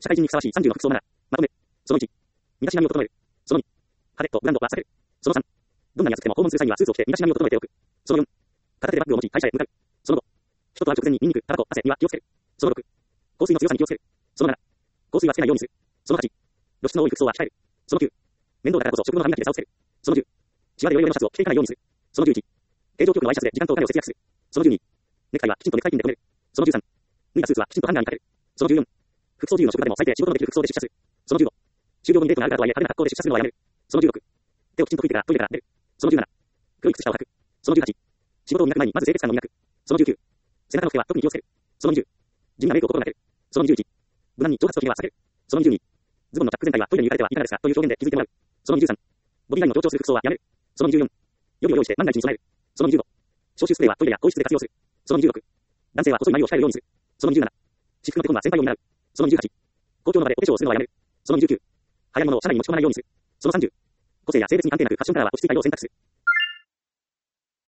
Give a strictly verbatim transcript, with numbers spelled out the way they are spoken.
社会人にふさわしいさんじゅうの服装なら、まとめ。そのいち、身だしなみを整える。そのに、派手とブランドは避ける。そのさん、どんなに暑くても訪問する際にはスーツを着て身だしなみを整えておく。そのよん、片手でバッグを持ち会社へ向かう。そのご、人と会う直前にニンニク、タバコ、汗には気をつける。そのろく、香水の強さに気をつける。そのなな、香水はつけないようにする。そのはち、露出の多い服装は控える。そのきゅう、面倒だからこそ食後の歯磨きで差をつける。そのじゅう、シワでヨレヨレのシャツを着ていかないようにする。そのじゅういち、形状曲のワイシャツで時間とお金を節約する。そのじゅうに、ネクタイはきちんとネクタイピンで留める。そのじゅうさん、脱いだスーツはきちんとハンガーにかける。そのじゅうよん、服装自由の職場でも最低仕事のできる服装で出社する。そのじゅうご、就業後にデートがあるからとはいえ派手な格好で出社するのはやめる。そのじゅうろく、手をきちんと拭いてからトイレから出る。そのじゅうなな、黒い靴下を履く。そのじゅうはち、仕事を磨く前にまず清潔感の磨く。そのじゅうきゅう、背中の毛は特に気をつける。そのにじゅう、地味なメイクを心がける。そのにじゅういち、無難に長髪とひげは避ける。そのにじゅうに、ズボンのチャック全体はトイレに行かれてはいかがですかという表現で気づいてもらう。そのにじゅうさん、ボディラインを強調する服装はやめる。そのにじゅうよん、予備を用意して万が一に備える。そのにじゅうご、消臭スプレーはトイレや更衣室で活用する。そのにじゅうろく、男性は細い眉を控えるようにする。そのにじゅうなな、私服の手本は先輩を見習う。そのにじゅうはち、公共の場でお化粧をするのはやめる。そのにじゅうきゅう、流行り物を車内に持ち込まないようにする。そのさんじゅう、個性や性別に関係なくファッションカラーは落ち着いた色を選択する。